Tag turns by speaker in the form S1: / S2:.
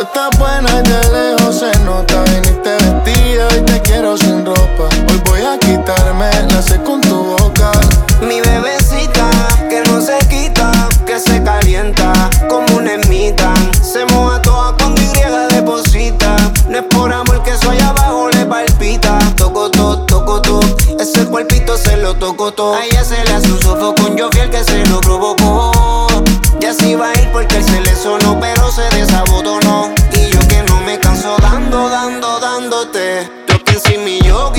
S1: estás buena y de lejos se nota. Viniste vestida y te quiero sin ropa. Hoy voy a quitarme la sed con tu boca.
S2: Mi bebecita, que no se quita, que se calienta como una ermita. Se moja toda con Y deposita. No es por amor que eso allá abajo le palpita. Toco todo, ese cuerpito se lo toco todo. A ella se le hace un sofoco